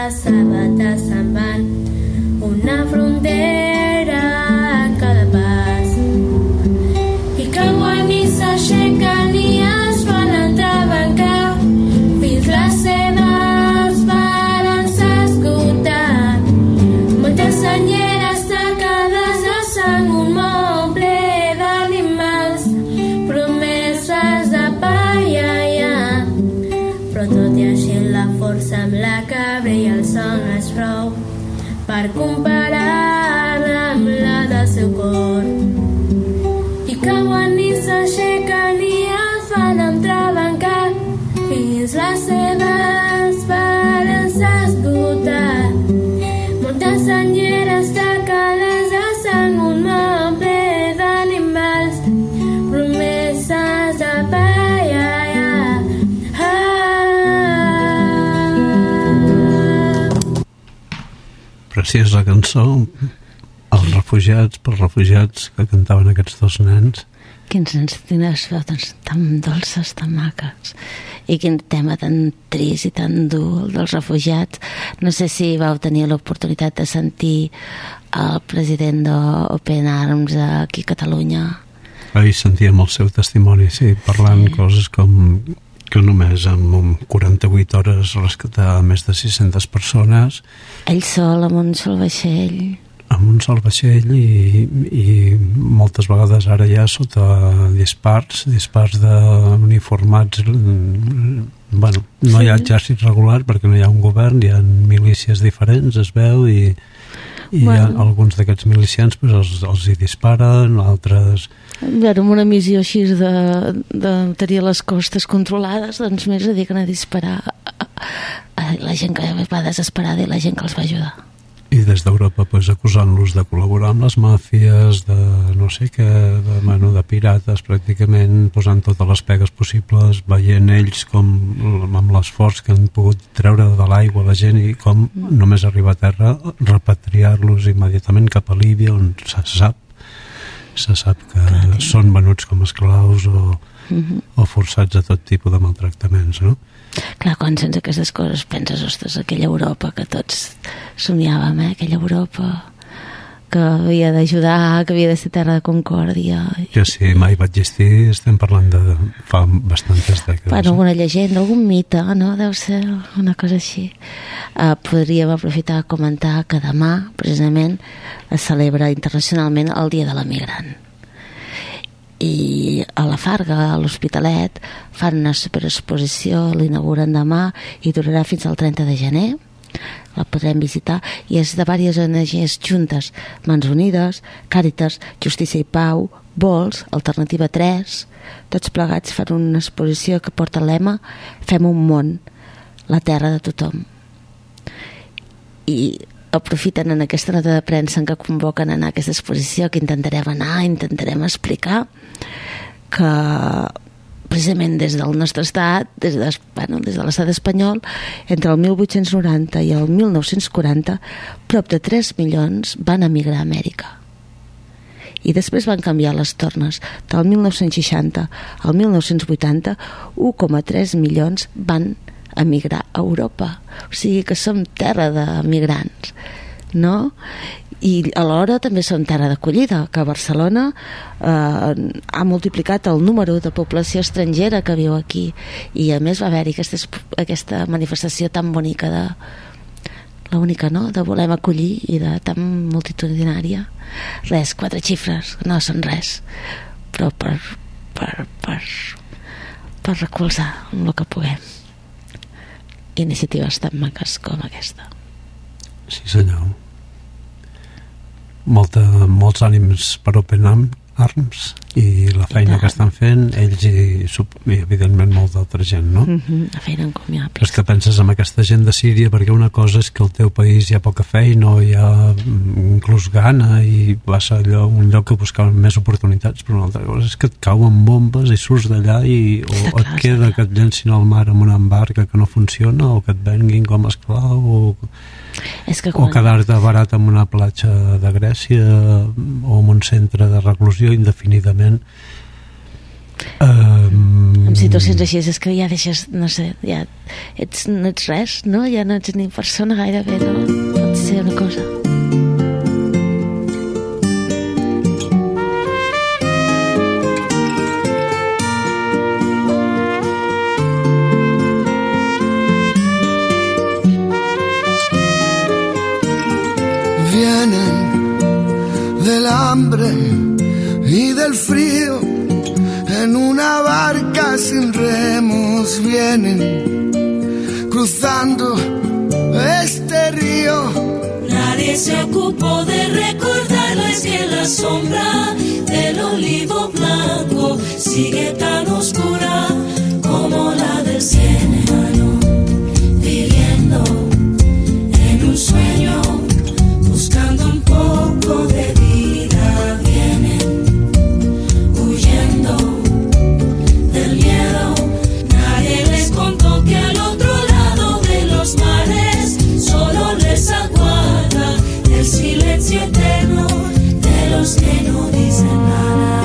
les sabates se'n van, una frontera a cada pas. I cauen i s'aixequen i es van entrebancar, fins les seves esperances esgotar. Moltes senyeres tacades de sang, un món ple d'animals, promeses de pa i aià. Però tot i així la força amb la que brilla el son és prou per comparar-la amb la del seu cor. I cauen i s'aixequen i es van entrebancar, fins la seva esperança esgotar. Moltes senyeres tacades de sang, un món ple d'animals, promeses de pa i aià. Preciosa cançó, els refugiats, pels refugiats que cantaven aquests dos nens. Quins nens tenen les veus tan dolces, tan maques, i quin tema tan trist i tan dur, el dels refugiats. No sé si vau tenir l'oportunitat de sentir el president d'Open Arms aquí a Catalunya. Ahir sentíem el seu testimoni, sí, parlant sí. Coses com que només en quaranta-vuit hores rescatar més de sis-centes persones. Ell sol, amb un sol vaixell. Amb un sol vaixell i, i moltes vegades ara ja sota dispars, dispars d'uniformats. Bueno, no sí. Hi ha exèrcit regular perquè no hi ha un govern, hi ha milícies diferents, es veu, i, i bueno. Hi ha alguns d'aquests milicians pues, els, els hi disparen, altres... Veure, amb una missió així de, de tenir les costes controlades, doncs més es dediquen a disparar a la gent que va desesperada i la gent que els va ajudar. I des d'Europa pues, acusant-los de col·laborar amb les màfies, de no sé què, de, bueno, de pirates, pràcticament posant totes les pegues possibles, veient ells com amb l'esforç que han pogut treure de l'aigua la gent i com mm. només arribar a terra, repatriar-los immediatament cap a Líbia, on se sap se sap que Clar, són venuts com esclaus o, mm-hmm. o forçats a tot tipus de maltractaments, no? Clar, quan sents aquestes coses penses, ostres, aquella Europa que tots somiàvem, eh? Aquella Europa que havia d'ajudar, que havia de ser terra de concòrdia. Que si mai va existir, estem parlant de fa bastantes dècades. Bueno, alguna llegenda, algun mite, no? Deu ser una cosa així. Uh, podríem aprofitar a comentar que demà, precisament, es celebra internacionalment el Dia de l'Emigrant. I a la Farga, a l'Hospitalet, fan una superexposició, l'inauguren demà i durarà fins al trenta de gener. La podrem visitar i és de diverses O N Ges juntes, Mans Unides, Càritas, Justícia i Pau, Vols, Alternativa tres, tots plegats fan una exposició que porta el lema Fem un món, la terra de tothom. I aprofiten en aquesta nota de premsa en què convoquen a anar a aquesta exposició, que intentarem anar, intentarem explicar que precisament des del nostre estat, des de, bueno, des de l'estat espanyol, entre el mil vuit-cents noranta i el mil nou-cents quaranta, prop de tres milions van emigrar a Amèrica. I després van canviar les tornes. Del mil nou-cents seixanta al mil nou-cents vuitanta, un coma tres milions van emigrar a Europa. O sigui que som terra d'emigrants, no? I alhora també som terra d'acollida, que Barcelona eh, ha multiplicat el número de població estrangera que viu aquí, i a més va haver-hi aquesta, aquesta manifestació tan bonica de la única, no?, de volem acollir i de tan multitudinària. Res, quatre xifres, no són res, però per per, per, per recolzar amb el que puguem iniciatives tan maques com aquesta. Sí senyor. Molta, molts ànims per Open Arms i la feina I que estan fent ells i, i evidentment molt d'altra gent, no? Mm-hmm, la feina encomiable. És que penses en aquesta gent de Síria, perquè una cosa és que al teu país hi ha poca feina o hi ha inclús gana i vas a allò, un lloc que buscaven més oportunitats, però una altra cosa és que et cauen bombes i surts d'allà i o clar, et queda que et llencin al mar amb una embarca que no funciona o que et venguin com a esclau o... És que quan... o quedar-te barat en una platja de Grècia o en un centre de reclusió indefinidament. Um, situacions així és que ja deixes, no sé, ja ets, no ets res, no? Ja no ets ni persona gairebé, no? Pot ser una cosa. Vienen del hambre y del frío en una barca sin remos, vienen cruzando este río. Nadie se ocupó de recordarlo, es que la sombra del olivo blanco sigue tan oscura como la del ser humano, viviendo en un sueño, buscando un poco de vida. Vienen huyendo del miedo. Nadie les contó que al otro lado de los mares solo les aguarda el silencio eterno de los que no dicen nada.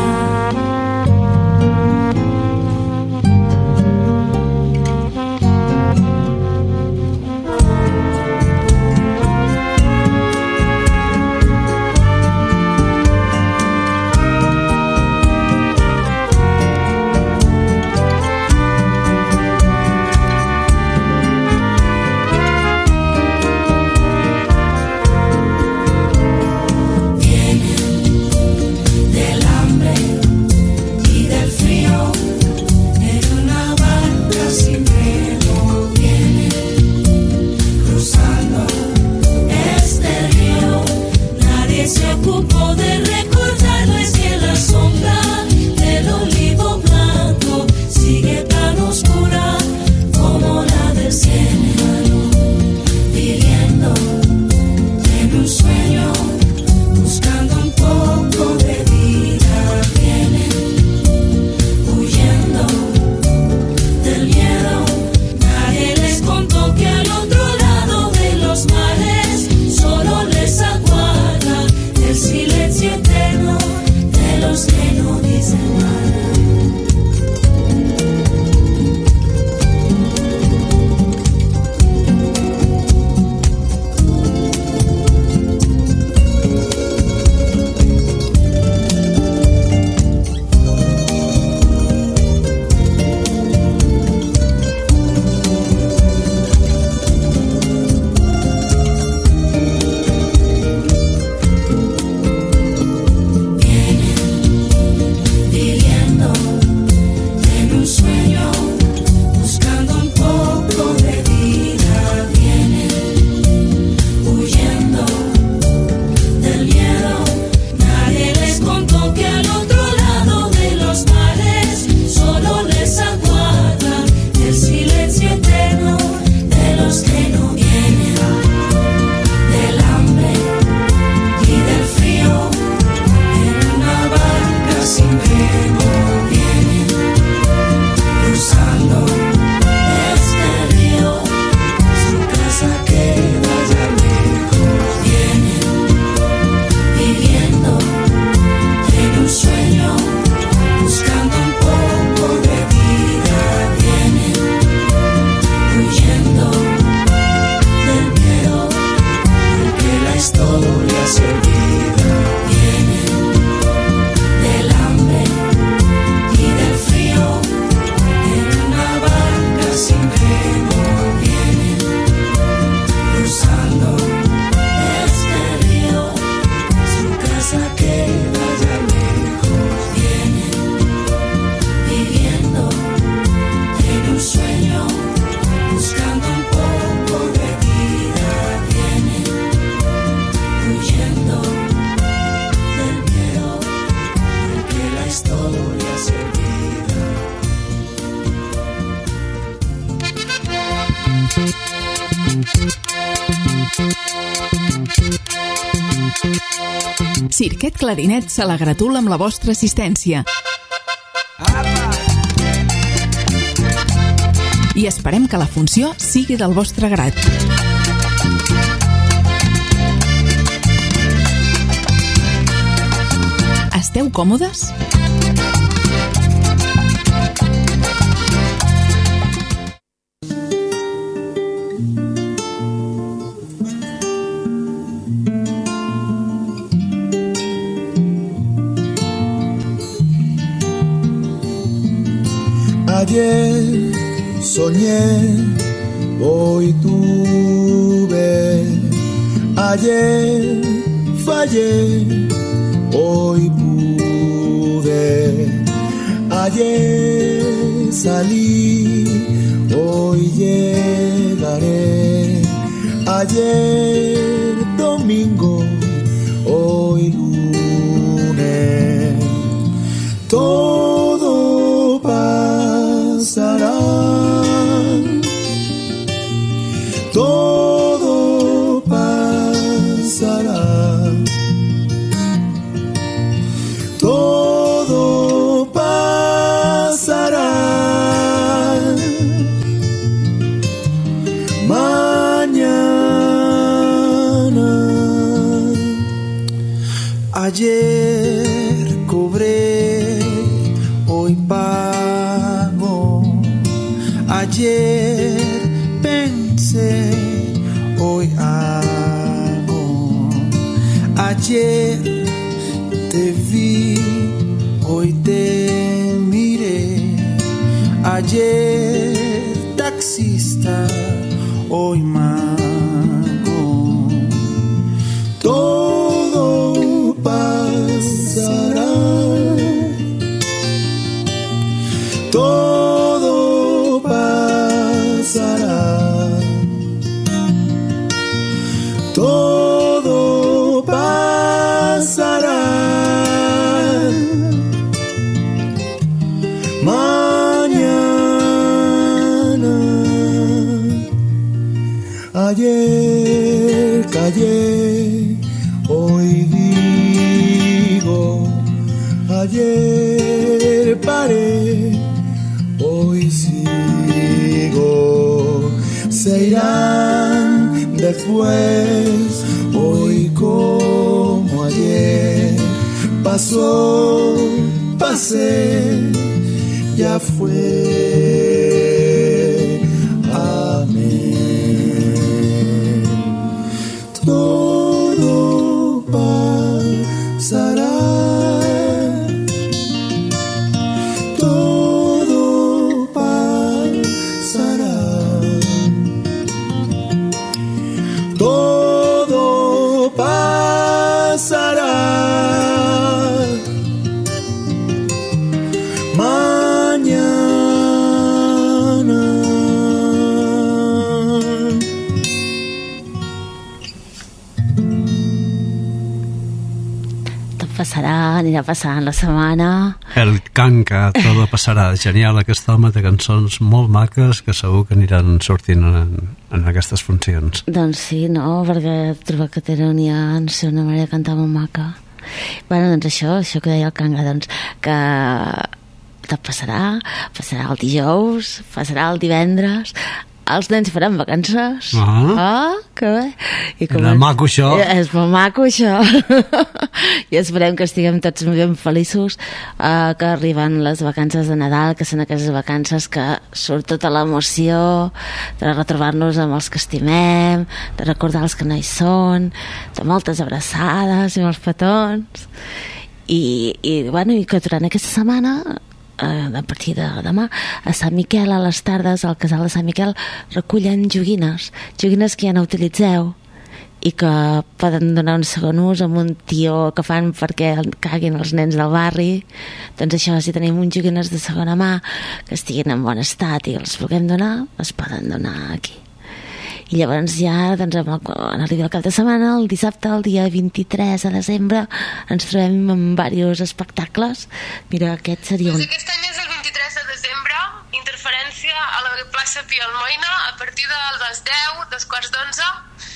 Cirquet Clarinet se la gratula amb la vostra assistència. I esperem que la funció sigui del vostre grat. Esteu còmodes? Ayer soñé, hoy tuve. Ayer fallé, hoy pude. Ayer salí, hoy llegaré. Ayer domingo, hoy lunes. Todo pasará. Todo pasará. Todo pasará. Mañana. Ayer cobré, hoy pago. Ayer pensé, hoy hago. Ayer te vi, hoy te miré. Ayer taxista, hoy mago. Todo pasará. Todo pasará. Todo pasará. Mañana. Ayer callé, hoy digo. Ayer paré, hoy sigo. Se irán después, hoy como ayer. Pasó, pasé, ya fue. Amén. Todo pasará. Todo pasará. Todo pasará. Passarà, anirà passant la setmana. El Canca, Todo passarà. Genial, aquest home de cançons molt maques que segur que aniran sortint en, en aquestes funcions. Doncs sí, no? Perquè trobo que tenen ja, no sé, una manera de cantar molt maca. Bueno, doncs això, això que deia el Canca, doncs que tot passarà, passarà el dijous, passarà el divendres. Els nens faran vacances. Ah, ah que bé. I com era és... maco això. És molt maco això. I esperem que estiguem tots ben feliços, uh, que arriben les vacances de Nadal, que són aquestes vacances que surt tota l'emoció de retrobar-nos amb els que estimem, de recordar els que no hi són, de moltes abraçades i molts petons. I, i, bueno, i que durant aquesta setmana, a partir de demà, a Sant Miquel, a les tardes, al casal de Sant Miquel, recullen joguines, joguines que ja no utilitzeu i que poden donar un segon ús amb un tió que fan perquè caguin els nens del barri. Doncs això, si tenim uns joguines de segona mà que estiguin en bon estat i els vulguem donar, es poden donar aquí. I llavors ja, doncs, amb el, quan arribi el cap de setmana, el dissabte, el dia vint-i-tres de desembre, ens trobem amb diversos espectacles. Mira, aquest seria un... Pues aquest any és el vint-i-tres de desembre, interferència a la plaça Pia Almoina, a partir de les deu, dos quarts d'onze,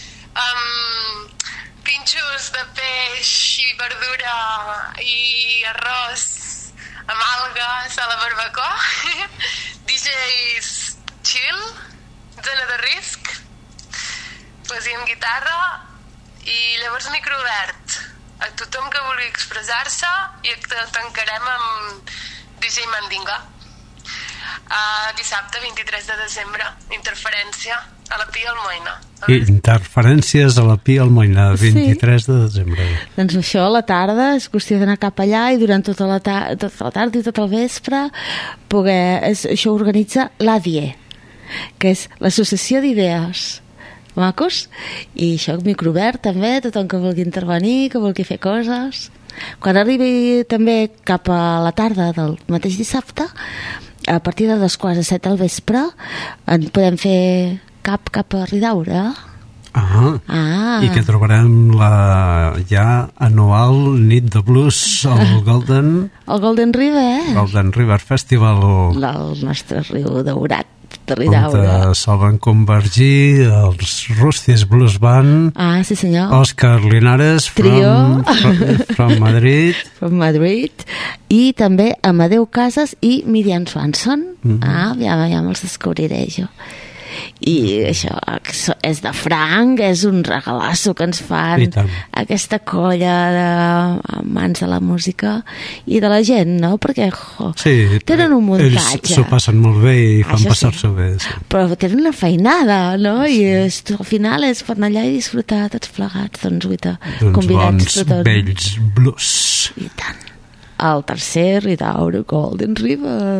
amb pinxos de peix i verdura i arròs amb algues a la barbacoa, D Js chill, zona de risc, poesia amb guitarra i llavors micro obert a tothom que vulgui expressar-se i tancarem amb D J Mandinga. Uh, dissabte vint-i-tres de desembre, Interferència a la Pia Almoina. Interferències a la Pia Almoina, vint-i-tres sí. de desembre. Doncs això, a la tarda, és qüestió d'anar cap allà i durant tota la, ta tota la tarda i tot el vespre poder... És, això organitza l'A D I E, que és l'Associació d'Idees. Macos? I això, microobert també, tothom que vulgui intervenir, que vulgui fer coses. Quan arribi també cap a la tarda del mateix dissabte, a partir de dos quarts de set al vespre, en podem fer cap cap a Ridaura. Ah, ah. I que trobarem la ja anual nit de blues al Golden... El Golden River. Golden River Festival. El nostre riu daurat de Ridaura. On solen convergir els Rusties Blues Band. Ah, sí senyor. Òscar Linares from, from, from Madrid. From Madrid. I també Amadeu Casas i Miriam Swanson. Mm-hmm. Ah, ja, ja me'ls descobriré jo. I això és de franc, és un regalasso que ens fan aquesta colla de mans de la música i de la gent, no? Perquè jo, sí, tenen un muntatge, ells s'ho passen molt bé i fan passar-s'ho bé, sí. Però tenen una feinada, no? Sí. I és, al final és per anar allà i disfrutar tots plegats, doncs guita, convidats bons vells blues. I tant. El tercer Ridaura Golden River.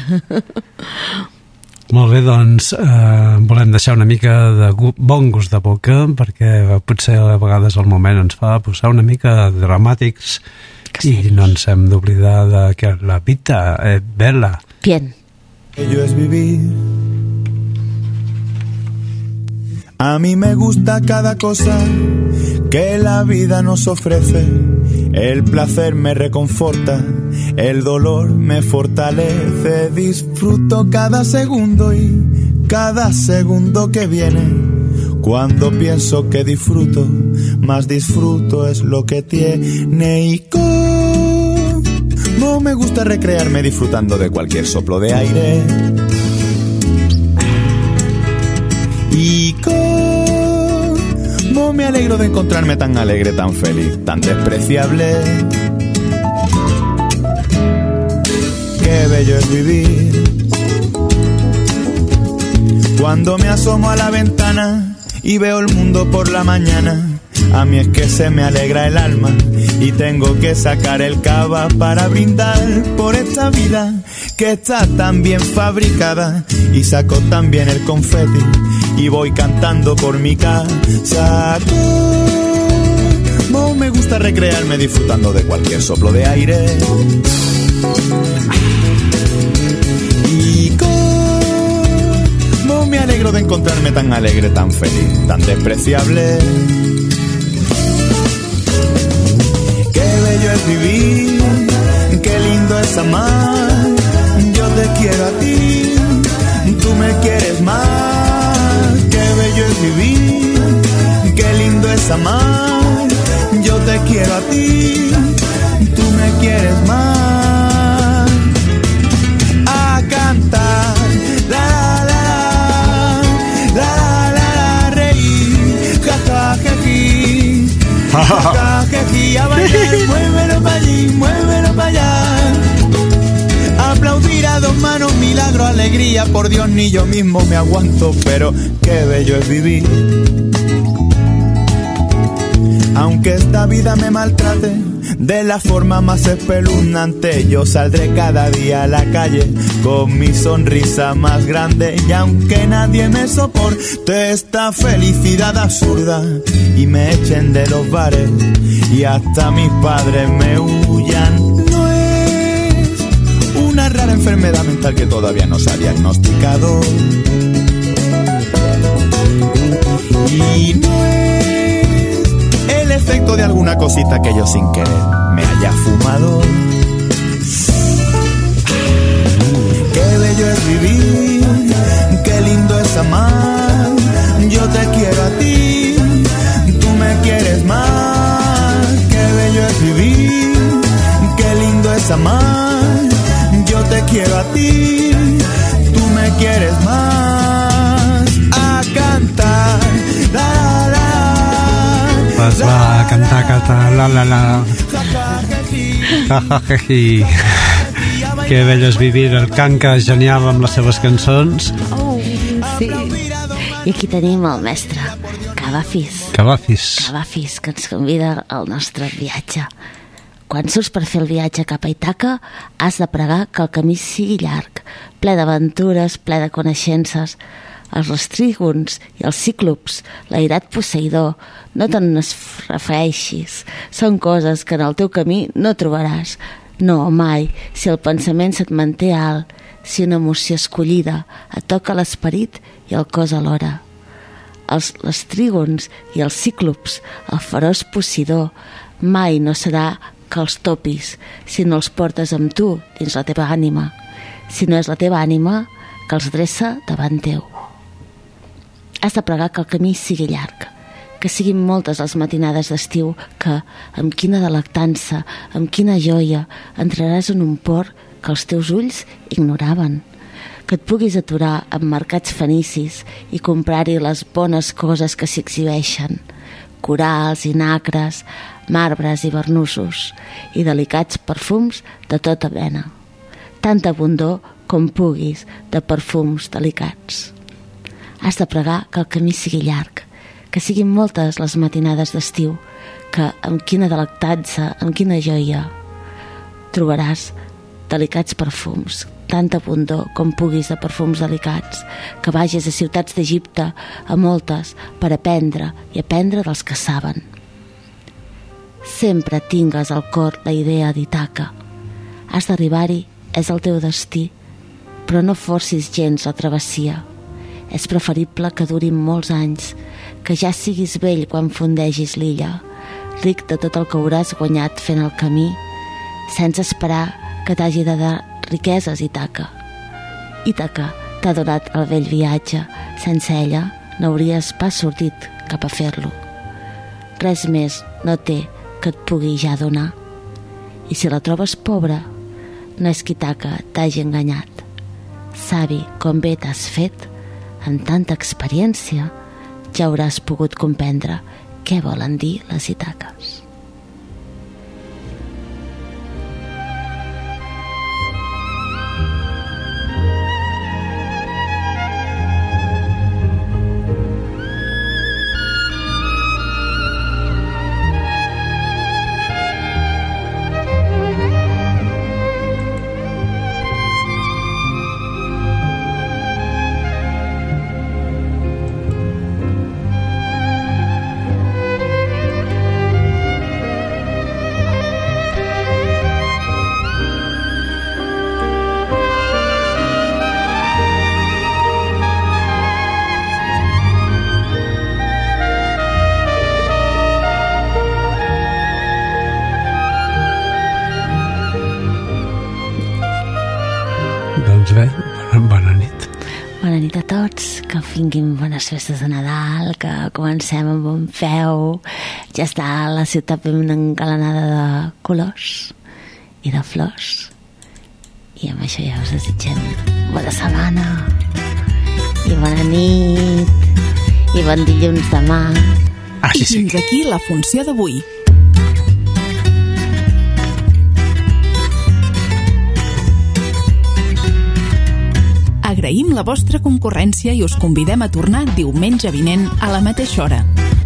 Molt bé, doncs eh, volem deixar una mica de bon gust de boca, perquè potser a vegades el moment ens fa posar una mica dramàtics i no ens hem d'oblidar de que la vida és bella. Bien. Ello es vivir. A mí me gusta cada cosa que la vida nos ofrece. El placer me reconforta, el dolor me fortalece. Disfruto cada segundo y cada segundo que viene. Cuando pienso que disfruto, más disfruto es lo que tiene. Y como me gusta recrearme disfrutando de cualquier soplo de aire. Y cómo me alegro de encontrarme tan alegre, tan feliz, tan despreciable. Qué bello es vivir. Cuando me asomo a la ventana y veo el mundo por la mañana, a mí es que se me alegra el alma y tengo que sacar el cava para brindar por esta vida que está tan bien fabricada. Y saco también el confeti y voy cantando por mi casa. Como me gusta recrearme disfrutando de cualquier soplo de aire. Y como me alegro de encontrarme tan alegre, tan feliz, tan despreciable. Qué bello es vivir, qué lindo es amar. Yo te quiero a ti, tú me quieres más. Qué bello es vivir, qué lindo es amar. Yo te quiero a ti, tú me quieres más. A cantar, la la la, la la la, reír, ja ja jeji, ja ja jeji, a bailar, muévelo pa' allí, muévelo pa' allá. Aplaudir a dos manos, milagro, alegría, por Dios ni yo mismo me aguanto, pero qué bello es vivir. Aunque esta vida me maltrate de la forma más espeluznante, yo saldré cada día a la calle con mi sonrisa más grande. Y aunque nadie me soporte esta felicidad absurda y me echen de los bares y hasta mis padres me huyan, una rara enfermedad mental que todavía no se ha diagnosticado. Y no es el efecto de alguna cosita que yo sin querer me haya fumado. Qué bello es vivir, qué lindo es amar. Yo te quiero a ti, tú me quieres más. Qué bello es vivir, qué lindo es amar. Yo te quiero a ti, tú me quieres más. A cantar, la la la. Pues va a cantar, cantar, la la la. Ja ja jeji. Que belles vivir, el Canca genial amb les seves cançons. Oh, sí. I aquí tenim el mestre Cavafis. Cavafis. Cavafis, que ens convida al nostre viatge. Quan surts per fer el viatge cap a Ítaca, has de pregar que el camí sigui llarg, ple d'aventures, ple de coneixences. Els restrígons i els cíclops, l'airat posseïdor, no te'n refereixis. Són coses que en el teu camí no trobaràs. No, mai, si el pensament se't manté alt, si una emoció escollida et toca l'esperit i el cos alhora. Els restrígons i els cíclops, el feroç possidor, mai no serà que els topis si no els portes amb tu dins la teva ànima, si no és la teva ànima que els dreça davant teu. Has de pregar que el camí sigui llarg, que siguin moltes les matinades d'estiu que, amb quina delectança, amb quina joia, entraràs en un port que els teus ulls ignoraven, que et puguis aturar en mercats fenicis i comprar-hi les bones coses que s'hi exhibeixen, corals i nacres, marbres i barnussos, i delicats perfums de tota mena. Tanta abundor com puguis de perfums delicats. Has de pregar que el camí sigui llarg, que siguin moltes les matinades d'estiu, que amb quina delectança, amb quina joia, trobaràs delicats perfums, tanta abundor com puguis de perfums delicats, que vagis a ciutats d'Egipte, a moltes, per aprendre i aprendre dels que saben. Sempre tingues al cor la idea d'Ítaca. Has d'arribar-hi, és el teu destí, però no forcis gens la travessia. És preferible que durin molts anys, que ja siguis vell quan fundegis l'illa, ric de tot el que hauràs guanyat fent el camí, sense esperar que t'hagi de dar riqueses Ítaca. Ítaca t'ha donat el vell viatge, sense ella n'hauries pas sortit cap a fer-lo. Res més no té que et pugui ja donar. I si la trobes pobra, no és que Ítaca t'hagi enganyat. Savi com bé t'has fet, amb tanta experiència, ja hauràs pogut comprendre què volen dir les Ítaques. Doncs bé, bona nit. Bona nit a tots, que tinguin bones festes de Nadal, que comencem amb bon peu. Ja està la ciutat ben engalanada de colors i de flors. I amb això ja us desitgem bona setmana i bona nit i bon dilluns demà. Ah, sí, sí. I fins aquí la funció d'avui. Agraïm la vostra concurrència i us convidem a tornar diumenge vinent a la mateixa hora.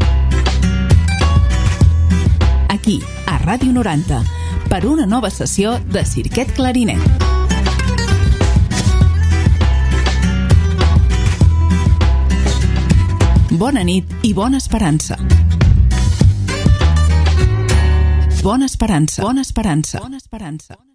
Aquí, a Ràdio noranta, per una nova sessió de Cirquet Clarinet. Bona nit i bona esperança. Bona esperança. Bona esperança. Bona esperança.